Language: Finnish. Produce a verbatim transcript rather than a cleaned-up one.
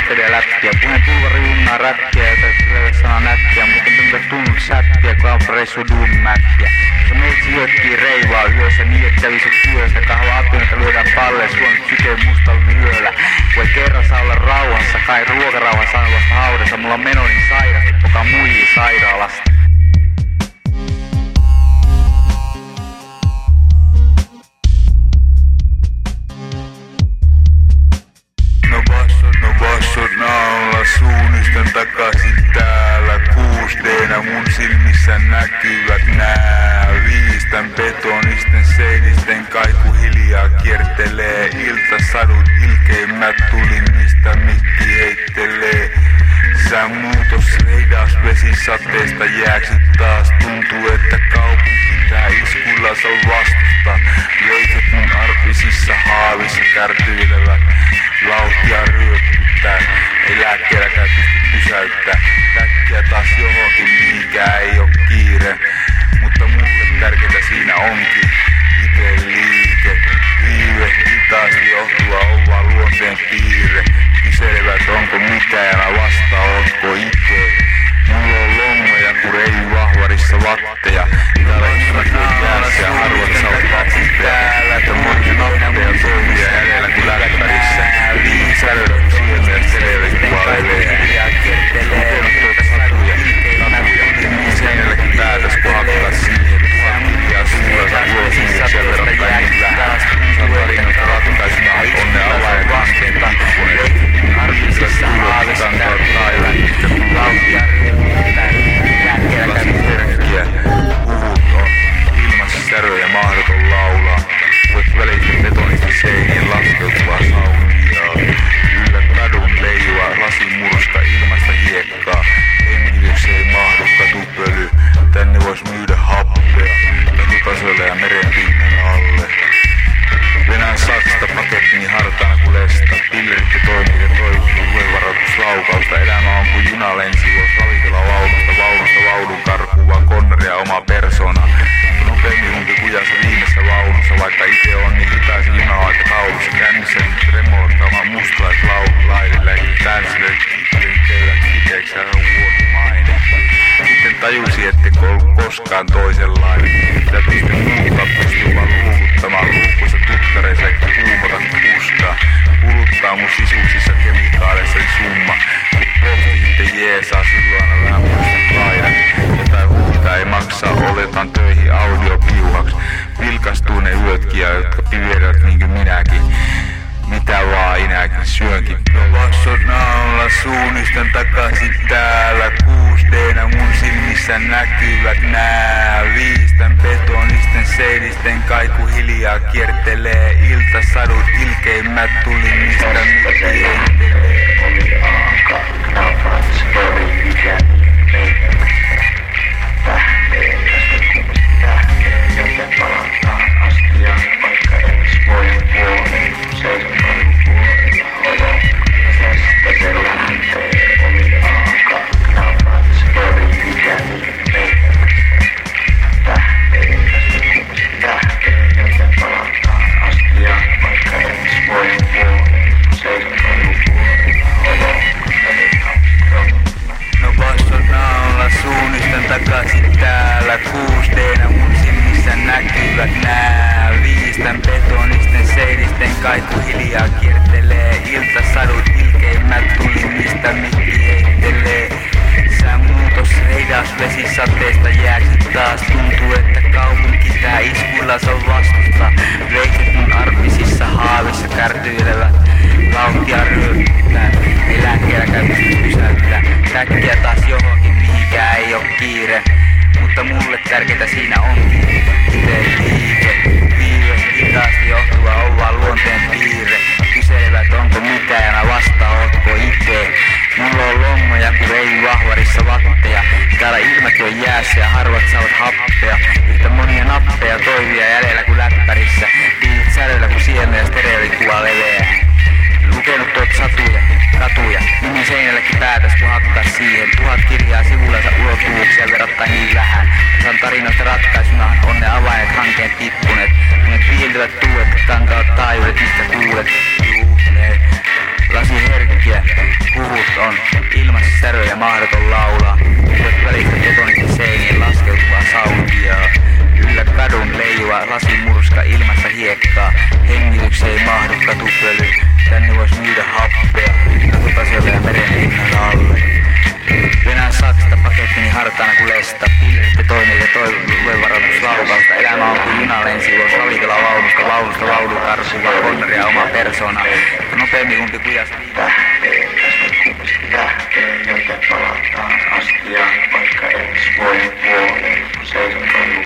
Muistelijä läppiä, puheen tulvari junnaa räppiä, jota sille sanoo näppiä, mutta tuntuu tunnut säppiä, kun alfareissu duunimäppiä. Se meitsi hyökkii reivaa yössä niin, että kävisi työstä, kahva apinoita lyödään palleen, suomit sykeen mustalla vyöllä. Voi kerran saa olla rauhassa, kai ruokarauha saa vasta haudassa, mulla on meno niin sairasti, poka muijii sairaalasta. Suunnistan takaisin täällä kuusteenä, mun silmissä näkyvät nää. Viistän betonisten seinisten kaiku hiljaa kiertelee. Iltasadut ilkeimmät tulimista mikki heittelee. Sä muutos hidas vesisateesta jääksit taas. Tuntuu että kaupunki tää iskulla saa vastusta. Leikot mun arpisissa haavissa kärtyilevät. Vauhtia ryöpyttää. Ei lääkkeelläkään pysty pysäyttää. Täkkiä taas johonkin, mihinkään ei oo kiire. Mutta mulle tärkeintä siinä onkin ite liike. Viive hitaasti johtua on vaan luonteen piirre. Kyselevät onko mitään ja mä vastaan ootko ite. Mulla on lommoja kun ei vahvarissa vatteja. Täällä ihmiset on jäässä ja harvat saavat vatteja. Että moni noppeja toimia jäljellä kun läppärissä. Sälöllä kun sieltä ja stereille kuvailee. Lukenut tuota satuja, satuja. Seinälläkin päätös kun hakkaa siihen. Ja sulla saa vuosia verrattain niin vähän. Saan tarinoita ratkaisuna onne avain vasteen takkuneet. Arvisissa haavistaan taivaan. Vauhtia ryöpyttää. Lasin herkkiä. Huvut on ilmassa säröjä mahdoton laulaa. Voit välittää betonista seinien laskeutuvaa saunia. Yllä kadun leijua lasimurska ilmasta hiekkaa. Hengitys ei mahdu katupöly. Tänne vois myydä happea. Katutasoille ja merenpinnan alle. Venään Saksasta pakettini hartaana ku lesta. Pillerit ja toimit ja toivottu luenvaroituslaukausta. Elämä on kuin juna lensi. Vois ravitella vaunusta, vaunusta vaunun karkuva konneria oma persona. Nopeammin humpi kujassa viimeisessä vaunussa. Vaikka ite on niin hitaisin junaa aika taulussa. Kännissä nyt remolta oma mustalaislaulu laidille. Tänsille itselin keivät kiteeksi ja on vuotumainen. Sitten tajusi ettekö ollut koskaan toisenlainen. Mitä pysty muuttaa, pystyy vaan luukuttamaan luukuissa tuttareissa eikä kuumota kuskaa. Kuluttaa mun sisuksissa kemikaaleissa summa. Kun posti sitten jeesaa silloin aina vähän muistan laidan. Jotain huutaa ei maksaa, oletaan töihin audiopiuhaks. Vilkastuu ne yötkiä, jotka piverät niinkö minäkin. Mitä vaan inäkin syönkin. Vassot naula suunnistan takaisin täällä kuusteenä. Mun silmissä näkyvät nää. Viistän betonisten seinisten kaiku hiljaa kiertelee. Iltasadut ilkeimmät tulimista mikki heittelee. Oli aaka, napat, spori, mikä tähteen tästä kumista tähteen, joten palataan astiaan, vaikka edes voi puoleen. Seisontoin puolella olo, tästä se lähtee. Oli aaka, napat, spori, mikä tähteen tästä kumista tähteen, joten palataan astiaan, vaikka edes voi puoleen. Seisontoin puolella olo, no vassot naula suunnistan takaisin täällä kuusteena. Mun silmissä näkyvät nää. Viistän betonisten seinisten kaiku hiljaa kiertelee. Iltasadut ilkeimmät tulimista mikki heittelee. Sä muutos hidas vesisateesta jääksit taas. Tuntuu että kaupunki tää iskuilla saa vastusta. Veikset mun arpisissa haavissa kärtyilevät. Vauhtia ryöpyttää. Ei lääkkeelläkään pysty pysäyttää. Täkkiä taas johonkin mihinkään ei oo kiire. Mutta mulle tärkeintä siinä onkin ite liike. Viive hitaasti johtuva on vaan luonteen piirre. Kyselevät onko mitään ja mä vastaan ootko ite. Mulla on lommoja kun ei vahvarissa vatteja. Täällä ilmäkin on jäässä ja harvat saavat happea. Yhtä monia nappeja toivia jäljellä kuin läppärissä. Tiivit sälöillä kun sieltä ja stereolikuva leveää. Lukenut tuot satuja, katuja, nimi seinällekin päätös kun hakkaa siihen. Tuhat kirjaa sivullensa ulottuvuuksia verrattain niin vähän. Osan tarinoista ratkaisuna on ne avainet hankeen tippuneet. Monet viiltävät tuulet, kantavat taajuudet, mistä tuulet. Juu, ne lasi herkkiä, säröjä mahdoton laulaa. Kuulet välistä betonista seinien laskeutuvaa saukiaa. Yllä kadun leijuva lasimurska ilmassa hiekkaa. Hengitykseen ei mahdu katupöly. Tänne vois myydä happea. Katutasiolle ja meren pinnan alle. Venään Saksasta pakettini hartaana kuin lesta. Pilleritte toinen ja toivon varoituslaukausta. Elämä on kuin juna lensi ulos ravikella vaunusta. Vaunusta laulu karsuva konnaria oma persoona. Nopeammin kumpi kujasta liikaa. Lähteen tästä kumpisti lähteen, joten palataan astiaan, vaikka edes voi puoleen. Seison